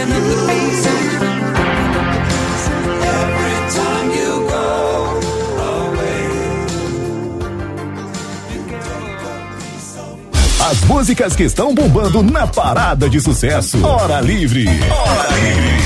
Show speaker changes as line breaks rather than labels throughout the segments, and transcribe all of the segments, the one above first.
As músicas que estão bombando na parada de sucesso. Hora Livre. Hora Livre.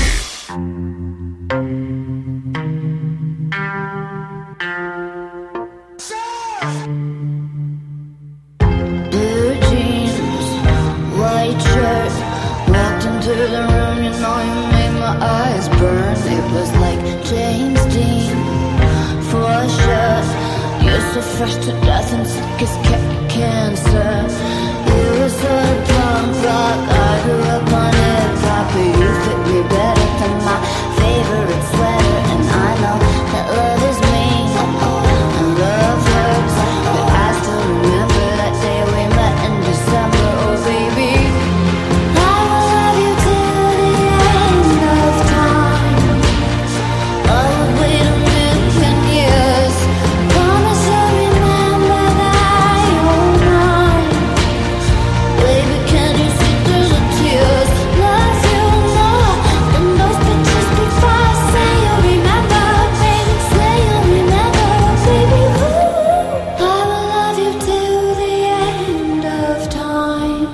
Blue jeans, white shirt, walked into the room, you know you made my eyes burn. It was like James Dean, for sure. You're so fresh to death and sick as cancer. You were so punk rock, I grew up on hip-hop, but you fit me better than my favorite sweater. And I know that love is mean, and love hurts, but I still remember that day we met in December. Oh baby, I will love you till the end of time. I would wait a million years. Promise you'll remember that you're mine. Baby, can you see through the tears? Love you more than those pictures before. Say you'll remember, baby. Say you'll remember, baby. Ooh, I will love you till the end of time.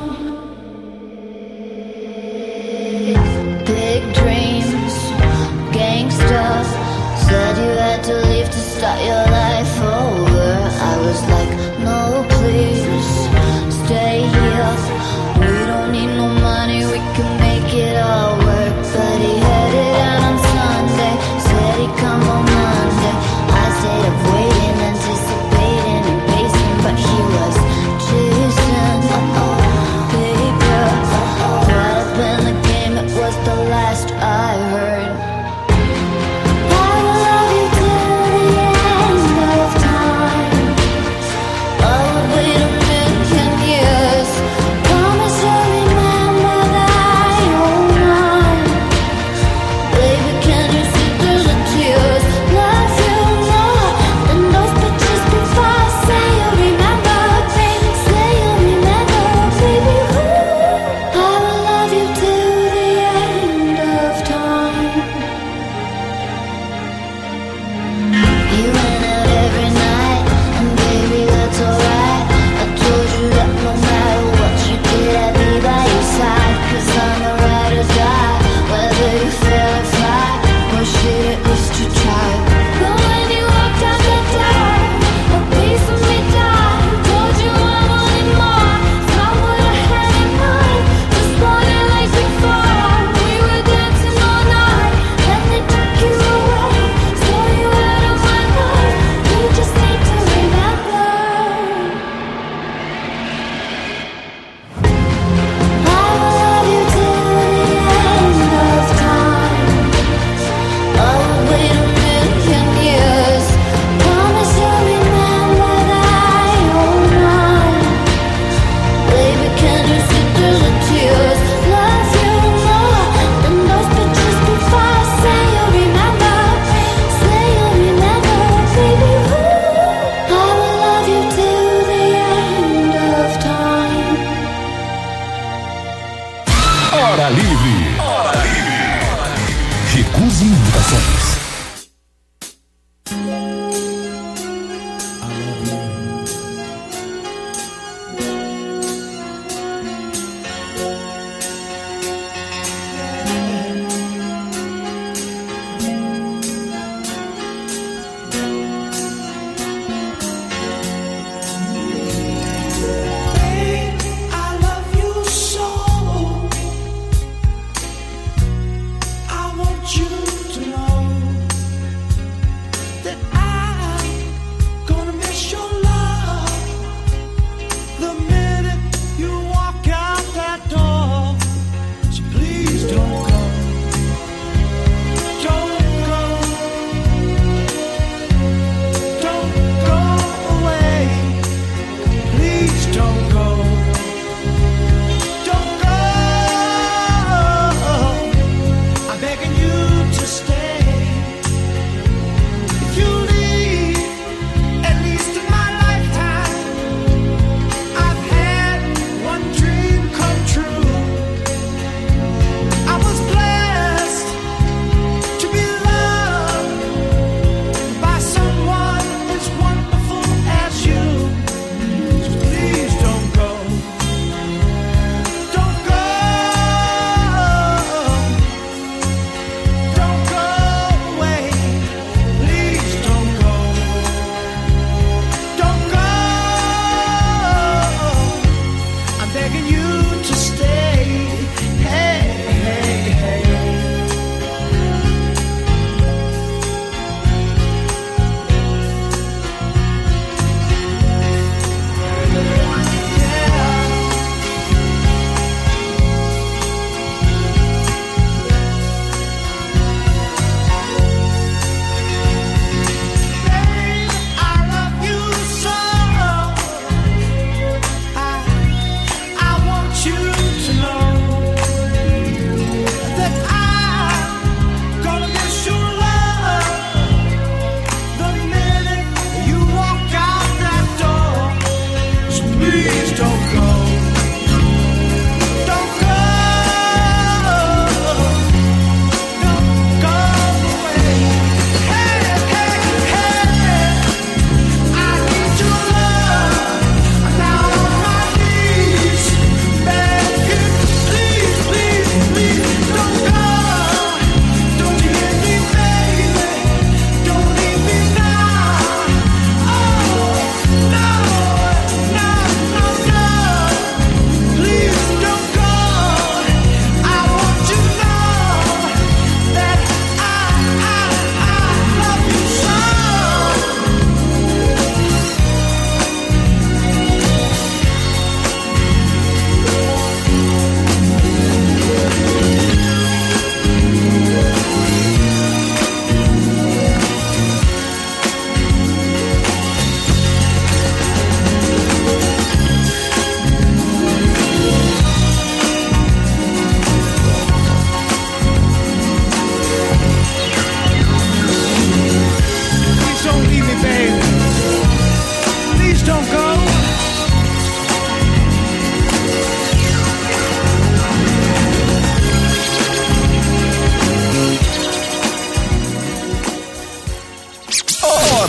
Big dreams, gangsta. Said you had to leave to start your life over. I was like, no, please, stay here. We don't need no money, we can make it all work. But he headed out on Sunday, said he'd come on Monday. I stayed up waiting, anticipating and pacing, but he was chasing paper. Caught up in the game, it was the last I heard. I will love you till the end of time. I would wait a million years. Promise you'll remember that you're mine. Baby, can you see through the tears? Love you more than those pictures before. Say you'll remember, baby. Say you'll remember, baby. Ooh, I will love you till the end of time. You went out every night, and baby, that's alright. I told you that no matter what you did, I'd be by your side. 'Cause I'm a ride or die, whether you fail or fly. Or shit, at least you tried. But when you walked out the door, a piece of me died. Told you I wanted more, it's not what I had in mind. Just wanted like before, we were dancing all night. Then they took you away, stole you out of my life. You just need to remember. I will love you till the end of time. I would wait a million years. Promise you'll remember that you're mine. Baby, can you see through the tears? Love you more than those pictures before. Say you'll remember, say you'll remember, baby. Ooh, I will love you till the end of time.
Hora Livre. Hora Livre. Recuse imitações.
I love you so. I want you to know.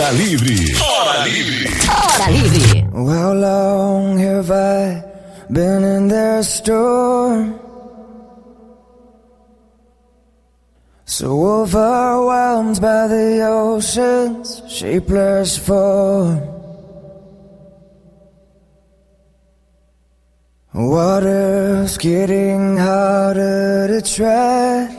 Hora Livre. Hora Livre.
Hora Livre.
How long have I been in their storm? So overwhelmed by the ocean's shapeless form. Water's getting harder to tread.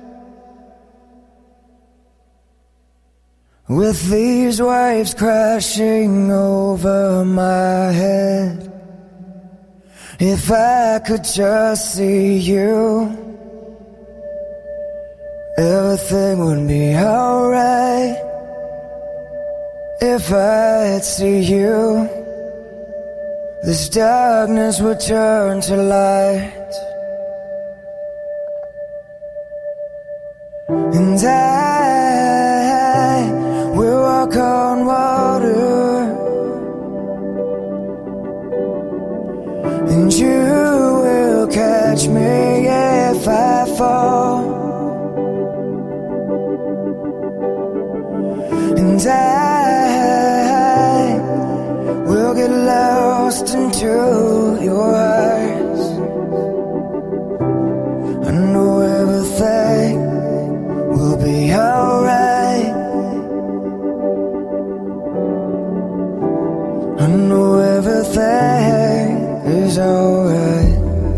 With these waves crashing over my head. If I could just see you, everything would be alright. If I'd see you, this darkness would turn to light. And I will walk on water, and you will catch me if I fall. And I will get lost into your eyes. I know everything will be alright. I know everything is alright.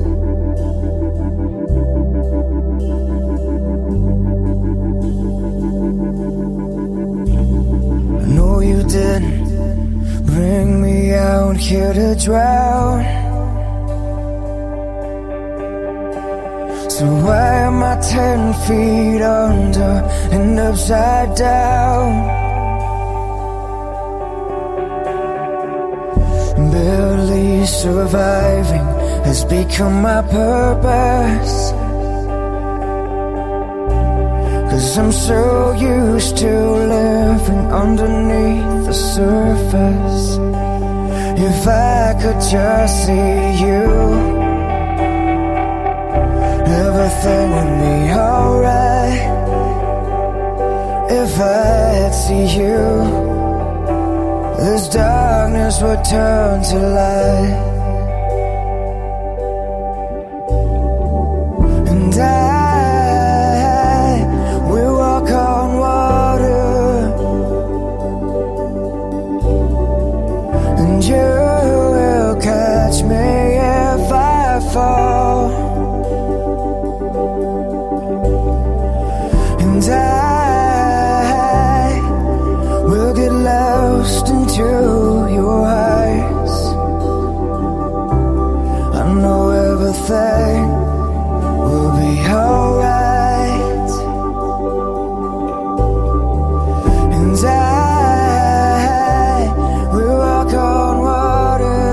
I know you didn't bring me out here to drown. So why am I 10 feet under and upside down? Barely surviving has become my purpose. 'Cause I'm so used to living underneath the surface. If I could just see you, everything would be alright. If I'd see you, this darkness would turn to light. And I will walk on water, and you will catch me if I fall. And I will get lost into your eyes. I know everything will be alright. And I will walk on water,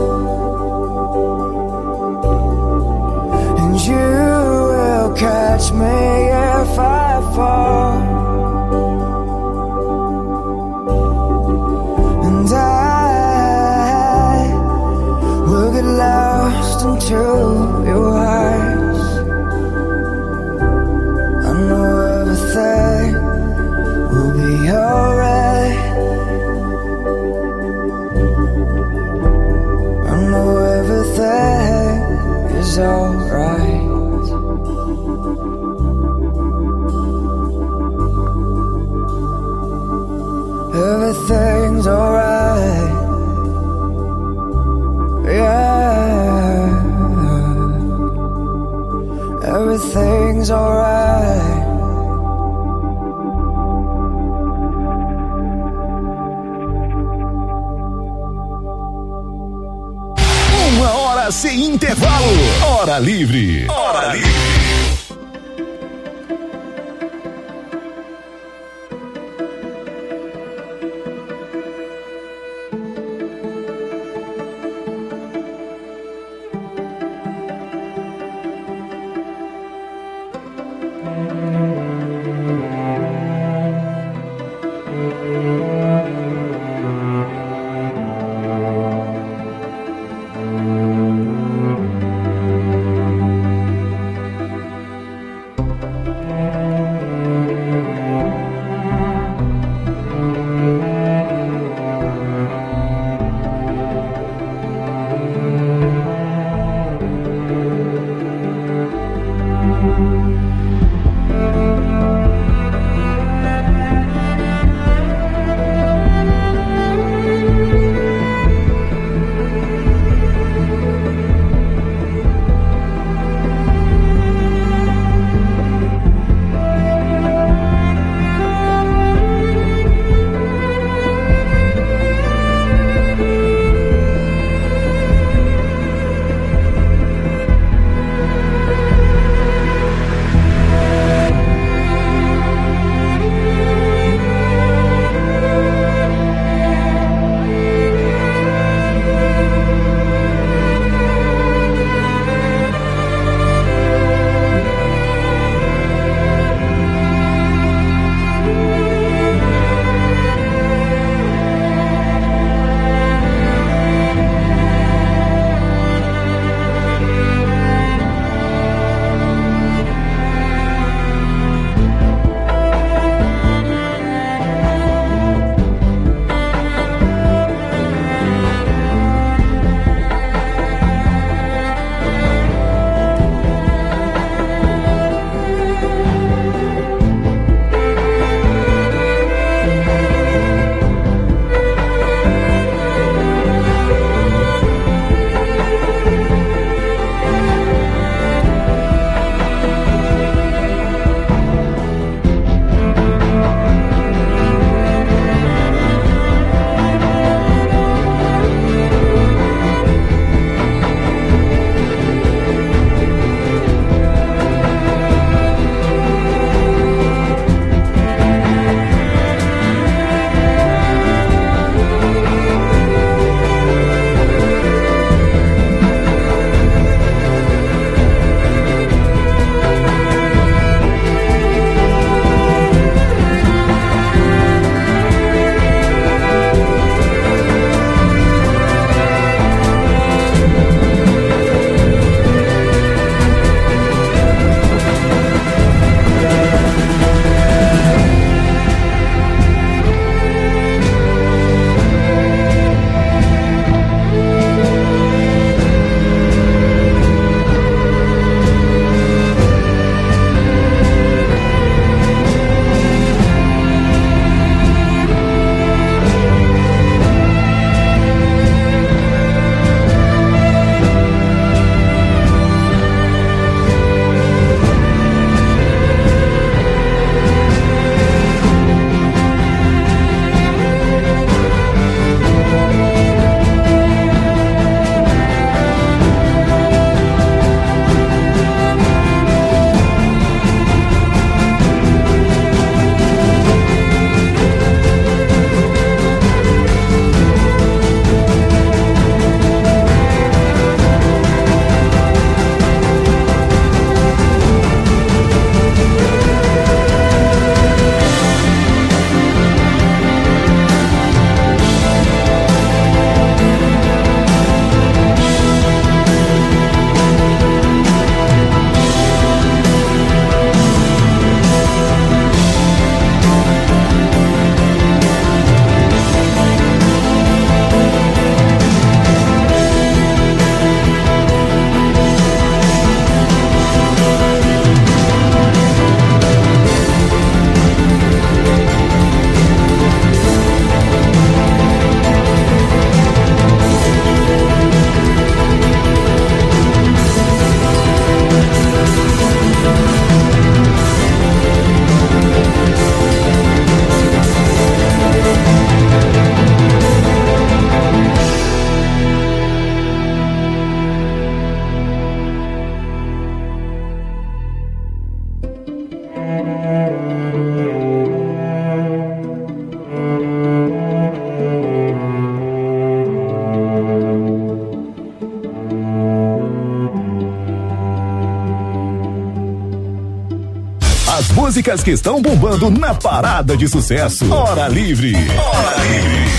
and you will catch me if I fall. And I will get lost into your eyes. I know everything will be alright. I know everything is alright. Everything's alright. Yeah, everything's alright.
Uma hora sem intervalo. Hora Livre. Hora Livre. As músicas que estão bombando na parada de sucesso. Hora Livre. Hora Livre.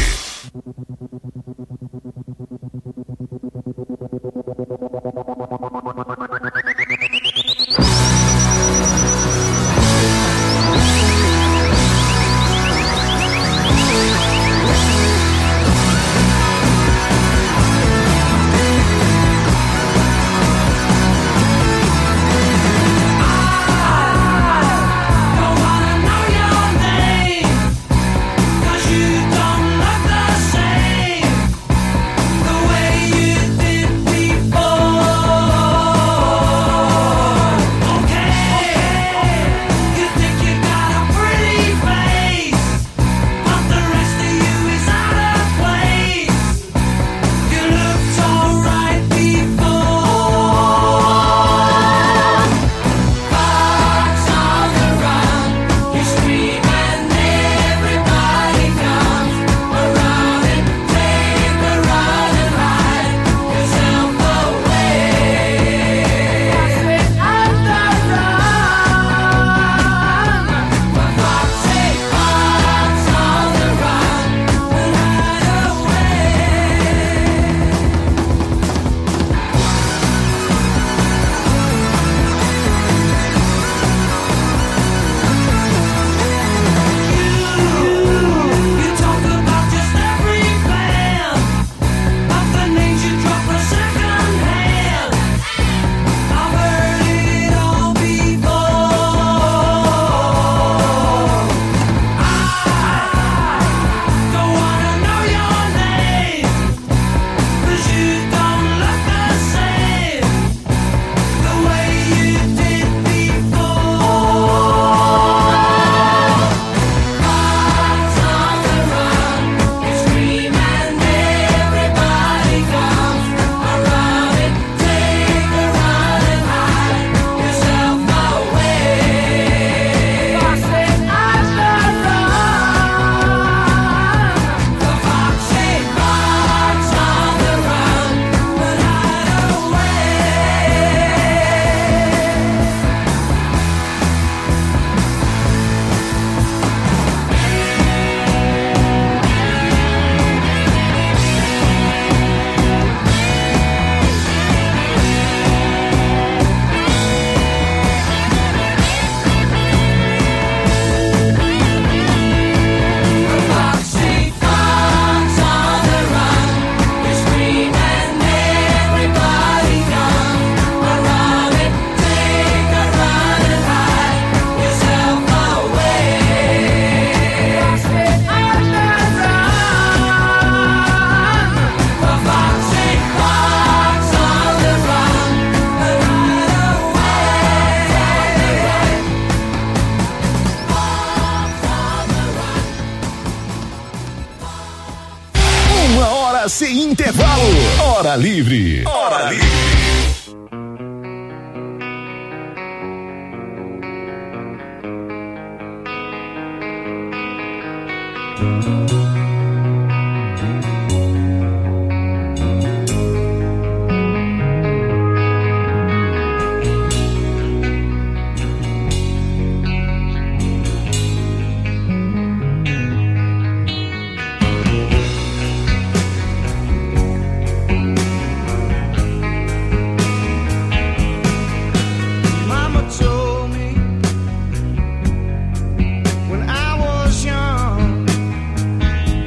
Sem intervalo. Hora Livre. Hora Livre.
When I was young,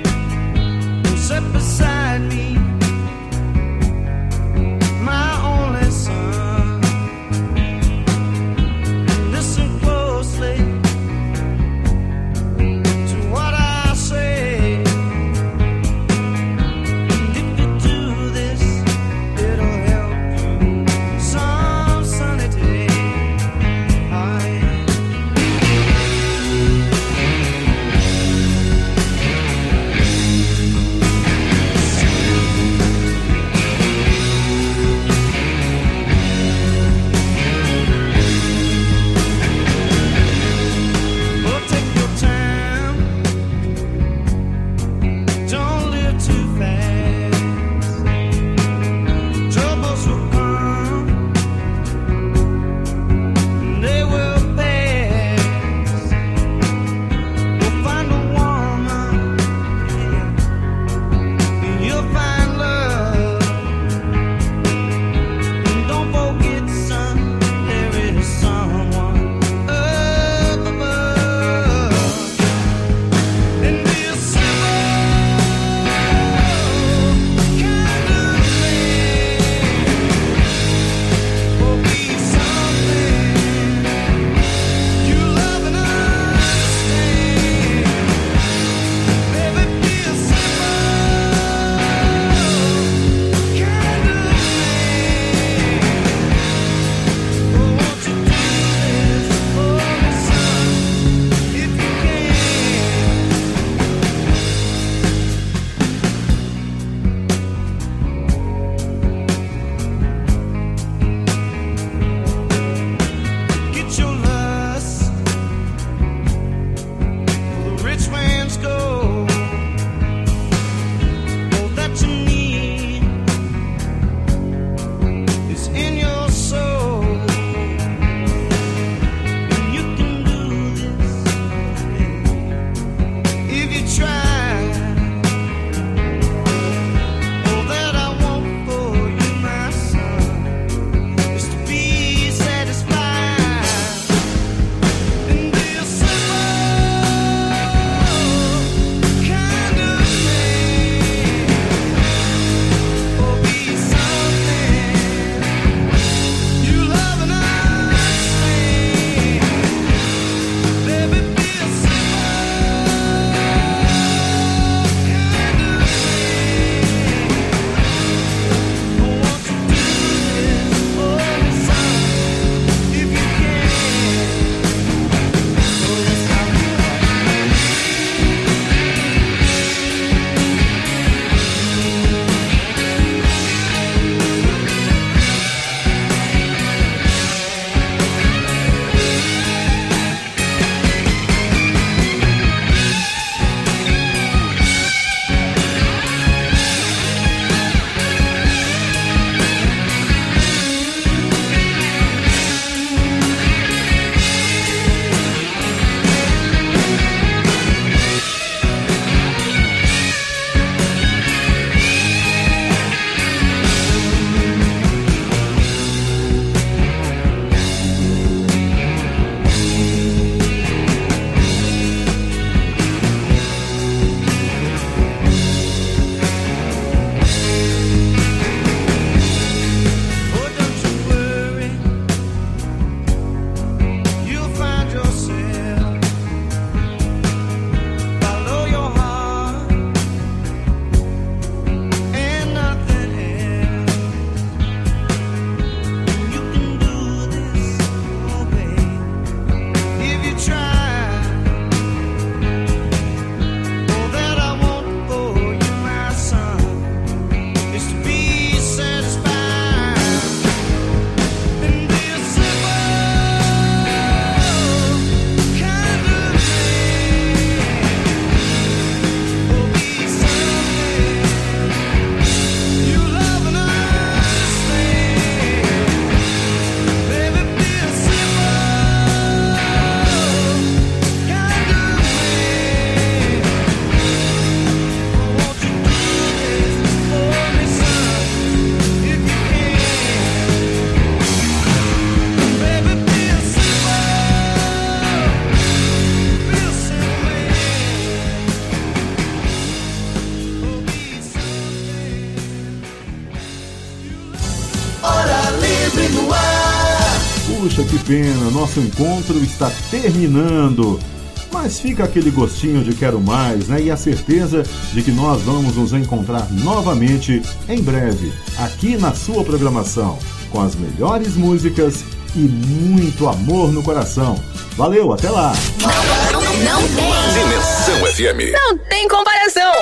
Puxa, que pena, nosso encontro está terminando. Mas fica aquele gostinho de quero mais, né? E a certeza de que nós vamos nos encontrar novamente em breve, aqui na sua programação, com as melhores músicas e muito amor no coração. Valeu, até lá!
Não tem.
Dimensão FM.
Não tem comparação.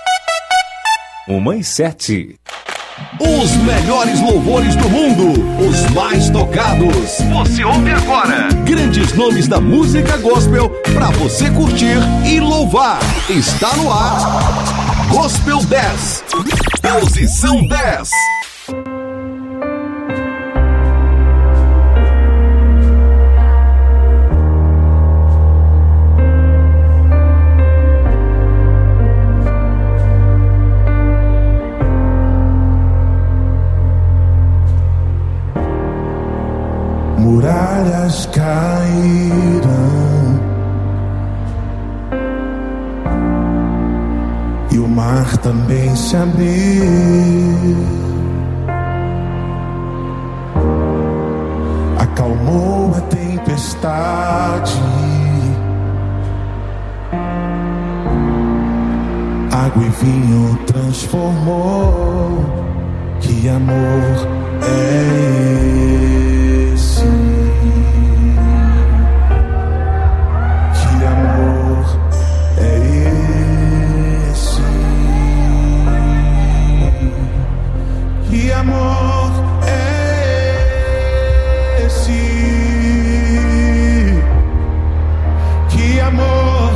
1:07. Os melhores louvores do mundo, os mais tocados. Você ouve agora. Grandes nomes da música gospel pra você curtir e louvar. Está no ar. Gospel 10. Posição 10.
Muralhas caíram e o mar também se abriu. Acalmou a tempestade, água e vinho transformou. Que amor é esse? Que amor é esse? Que amor é esse? Que amor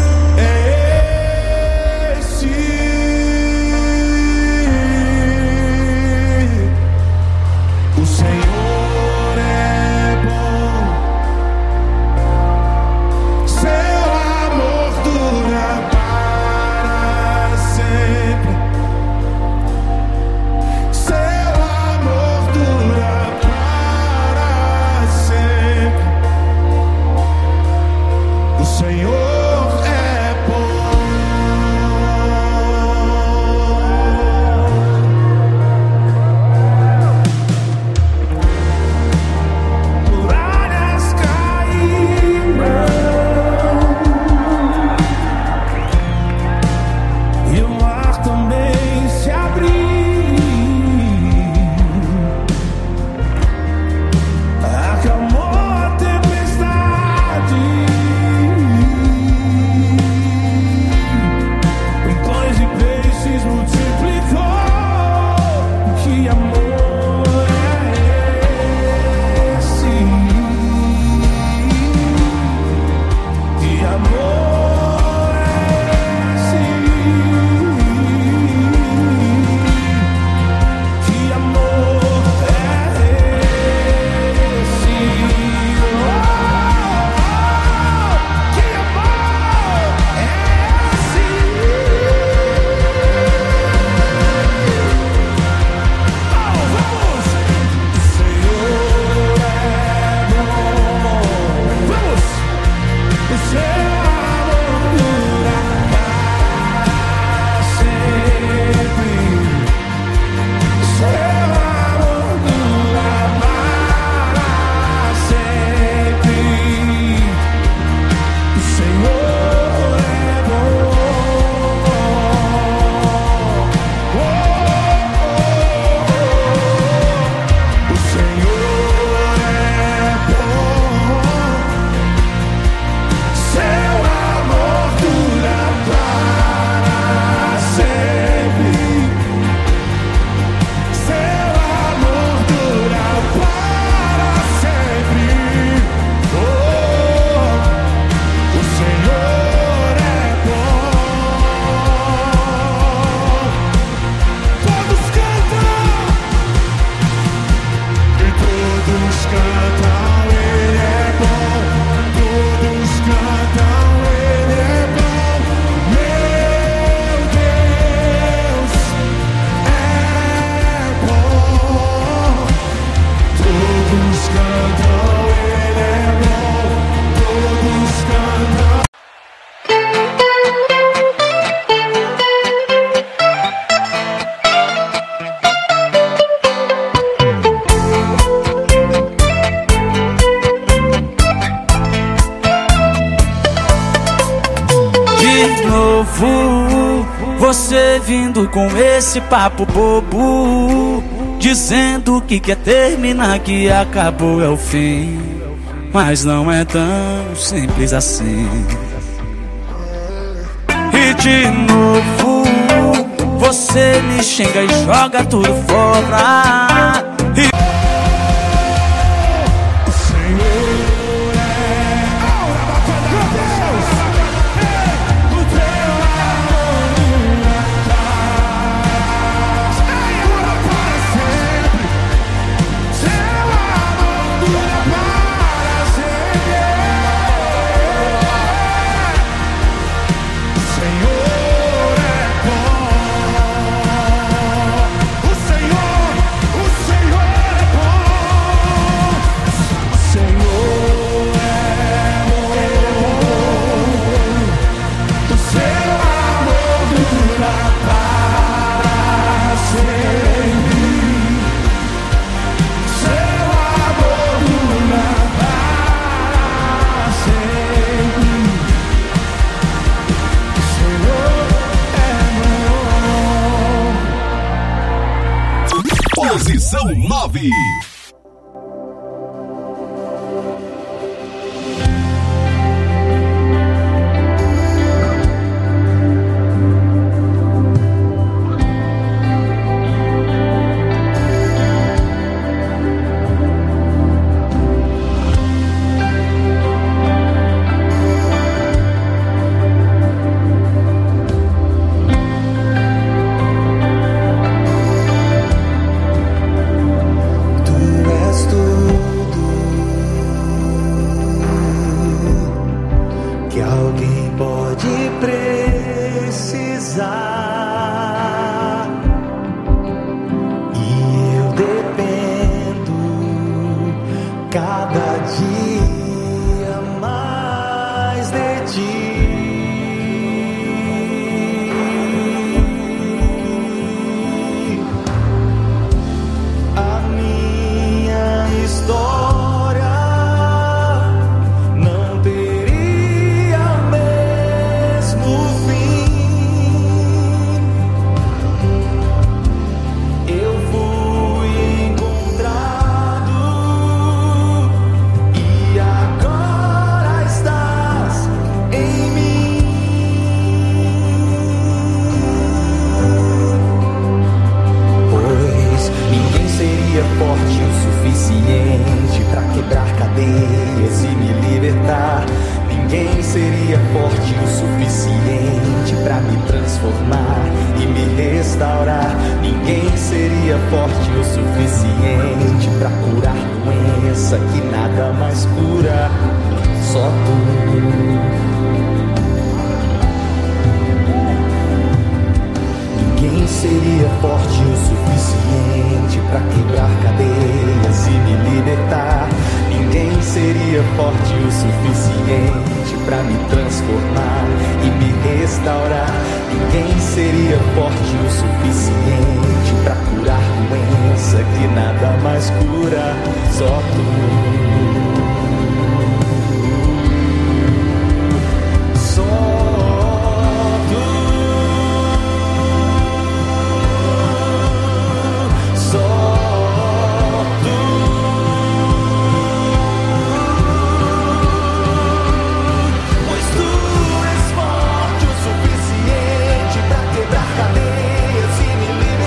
é esse? O Senhor é bom, seu amor dura para sempre, seu amor dura para sempre. O Senhor é bom. Muralhas caíram e o mar também se abriu. Acalmou a tempestade,
de novo, você vindo com esse papo bobo, dizendo que quer terminar, que acabou é o fim. Mas não é tão simples assim. E de novo, você me xinga e joga tudo fora.
Posição 9.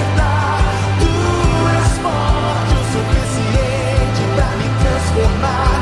Transformar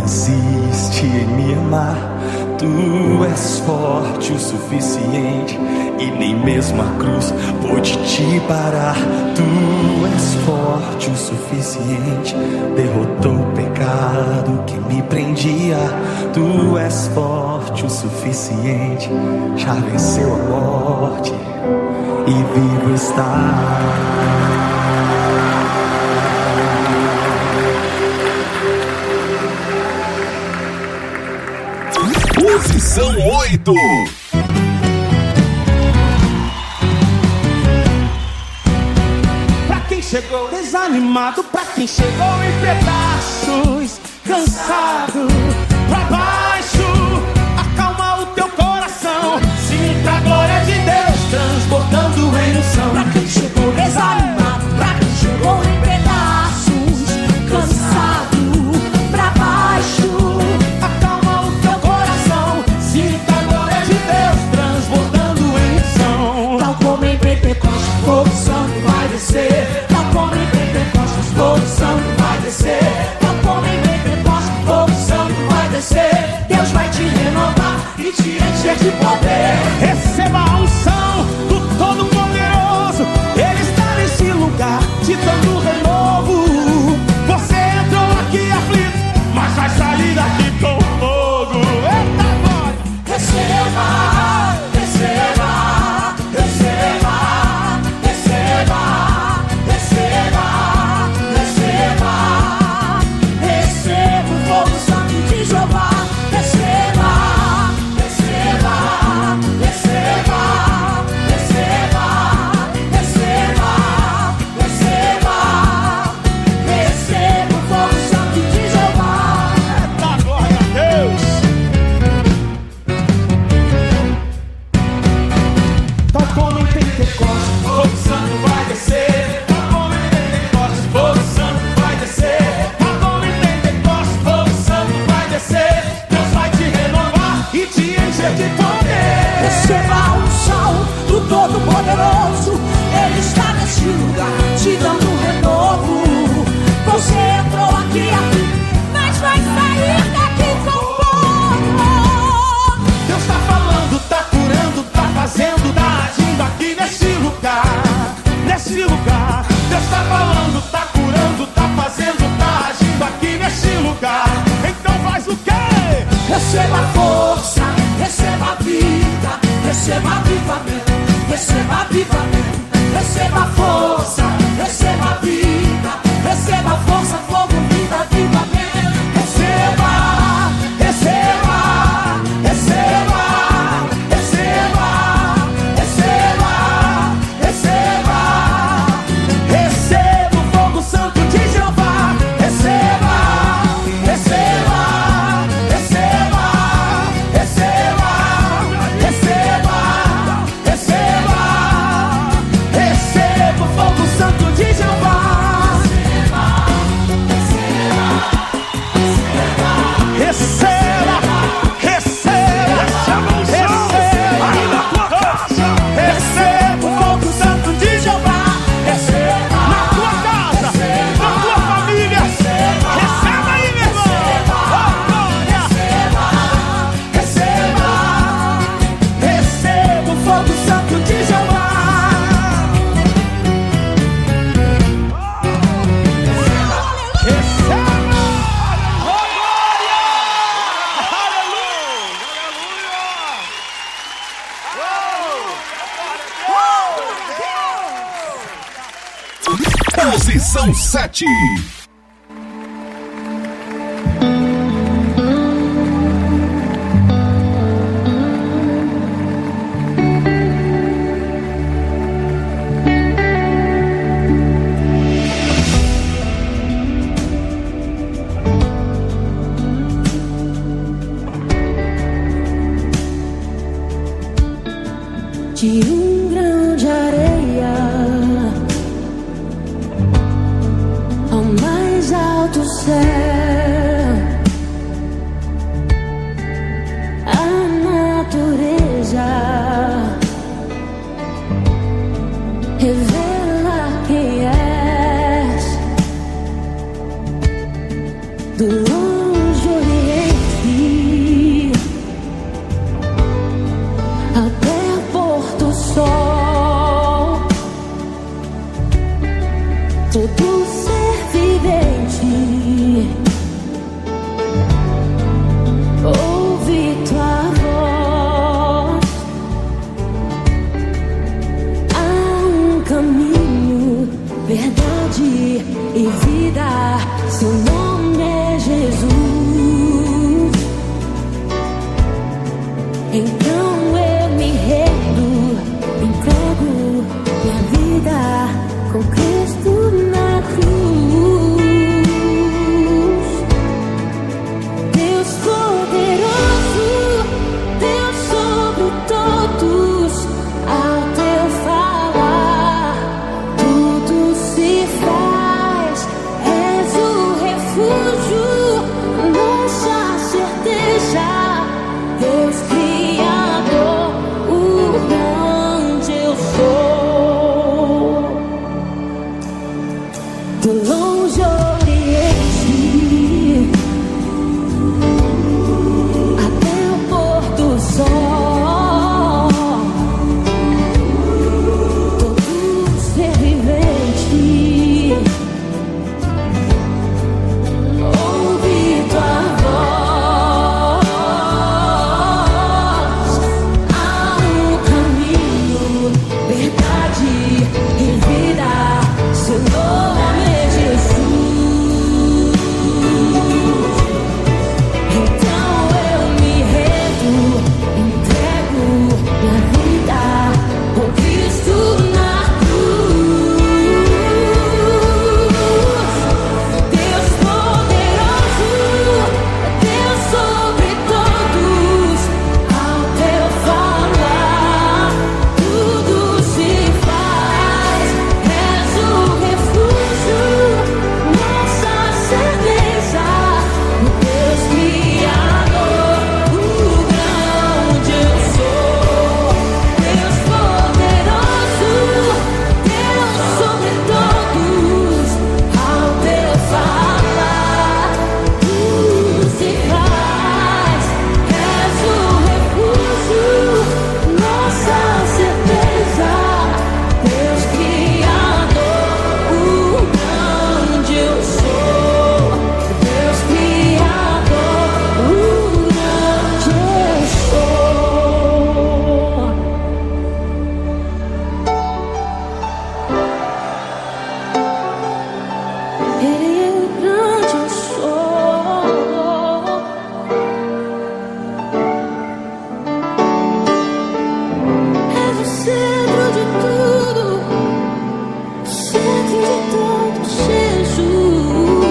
insiste em me amar. Tu és forte o suficiente e nem mesmo a cruz pôde te parar. Tu és forte o suficiente, derrotou o pecado que me prendia. Tu és forte o suficiente, já venceu a morte e vivo está.
Posição 8.
Pra quem chegou desanimado, pra quem chegou em pedaços, cansado, pra baixo, acalma o teu coração. Sinta a glória de Deus transbordando em unção.
Pra quem chegou desanimado, pra quem chegou em pedaços, cansado, pra baixo,
fogo santo vai descer, tal como em Pentecostes, fogo santo vai descer, tal como em Pentecostes, fogo santo vai descer. Deus vai te renovar e te encher de poder. Receba a unção do Todo-Poderoso, Ele está nesse lugar te dando renovo. Você entrou aqui aflito, mas vai sair daqui com fogo. Eita glória! Receba, receba, receba.
Receba a unção do Todo-Poderoso, Ele está nesse lugar te dando renovo. Você entrou aqui, mas vai sair daqui com fogo.
Deus está falando, está curando, está fazendo, está agindo aqui nesse lugar, nesse lugar. Deus está falando, está curando, está fazendo, está agindo aqui nesse lugar. Então faz o quê?
Receba força, receba vida, receba avivamento, receba avivamento, receba força, receba vida, receba força, fogo, vida, avivamento. Receba, receba, receba, receba, receba, receba, receba o fogo santo de Jeová. Receba, receba, receba, receba, receba, receba, receba o fogo santo de Jeová.
Posição 7.
De um grão de areia ao mais alto céu, a natureza revela quem és. Do longe do ser vivente, ouvi tua voz. Há um caminho, verdade e vida, seu nome é Jesus. Então eu me rendo, entrego minha vida com Cristo na cruz. Deus poderoso, Deus sobre todos, ao teu falar tudo se faz. És o refúgio, nossa certeza, Deus Criador, o grande eu sou. Do longe Oriente até o pôr do sol, todo ser vivente ouve tua voz. Há um caminho, verdade e vida, seu nome é Jesus. Então eu me rendo, entrego minha vida com Cristo na cruz. Deus poderoso, Deus sobre todos, ao teu falar tudo se faz. És o refúgio, nossa certeza, o Deus Criador, o grande eu sou. Deus poderoso, Deus sobre todos, ao teu falar tudo se faz. És o refúgio, nossa certeza, Deus Criador, o grande eu sou. Deus Criador, o grande eu sou. Ele é o grande eu sou. És o centro de tudo, centro de todo, Jesus.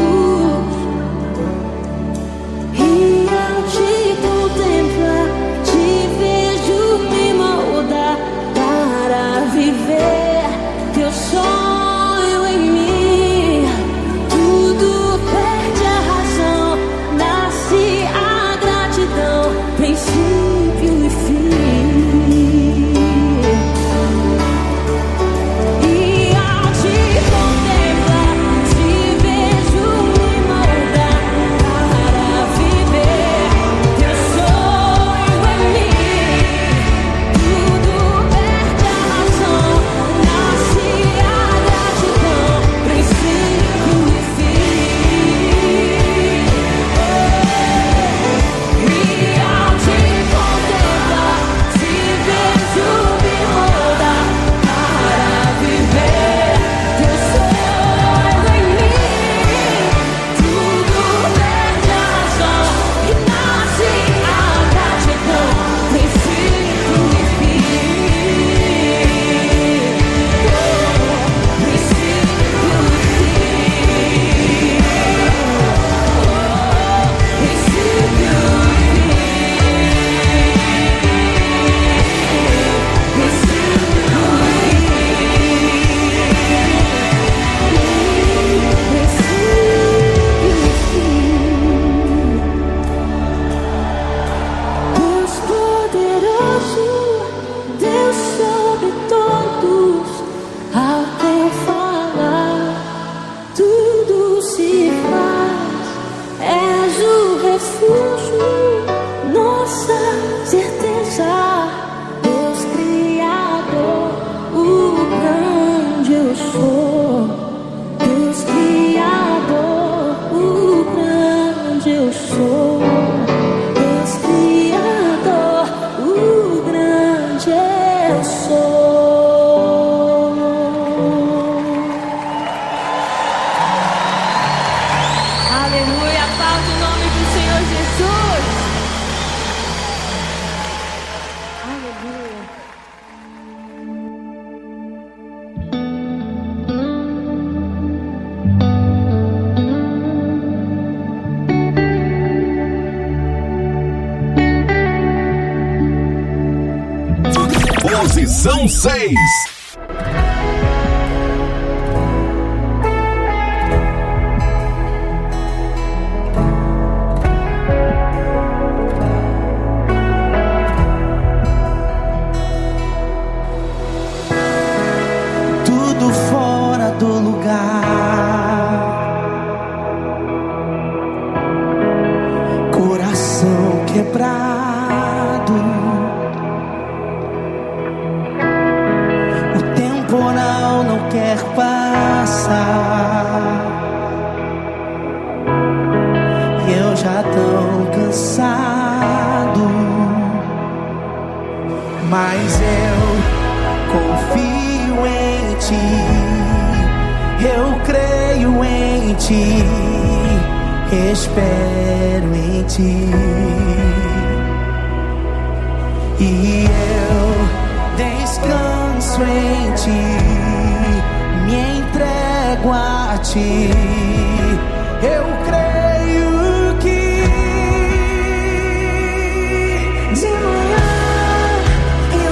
E ao te contemplar, te vejo me moldar para viver teu sonho em mim. Tudo perde a razão, nasce a gratidão, princípio e fim. E ao te contemplar, te vejo me moldar para viver teu sonho em mim. Tudo perde a razão, nasce a gratidão, princípio e fim. E ao te contemplar, te vejo me moldar para viver teu sonho em mim. Tudo perde a razão e nasce a gratidão, princípio e fim. Princípio Deus poderoso, Deus sobre todos, ao teu falar tudo se faz. És o refúgio, nossa certeza, Deus Criador, o grande eu sou. Deus sou, Deus Criador, o grande eu sou. Aleluia, aplaude o nome do Senhor Jesus. Aleluia.
Posição 6.
Tudo fora do lugar, coração quebrado, o temporal não quer passar, eu já tão cansado, mas eu confio em ti, eu creio em ti, espero em ti, e eu descanso em ti, me entrego a ti, eu creio que
De manhã eu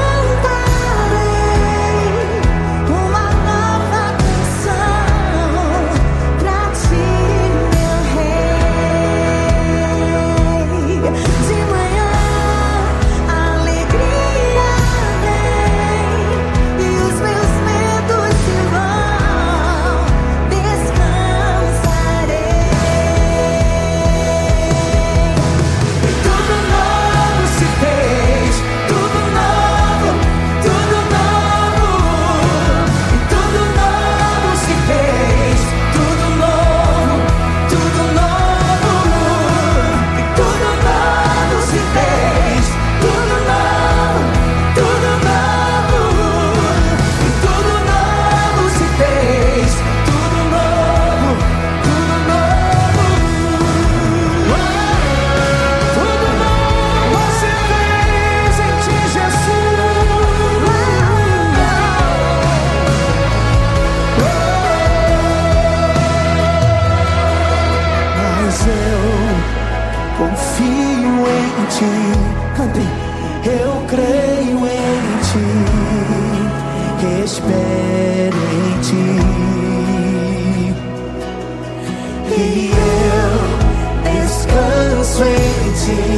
cantarei uma nova canção pra ti, meu rei. De manhã a alegria vem e os meus medos se vão, descansarei.
tudo novo se fez, tudo novo, tudo novo, e tudo novo se fez, tudo novo, tudo novo, e tudo novo se fez, tudo novo, tudo novo, e tudo novo se fez, tudo novo, tudo novo. Tudo novo se fez em ti, Jesus. Mas eu confio em ti, cantem. Eu creio em ti, espero em ti, e eu descanso em ti,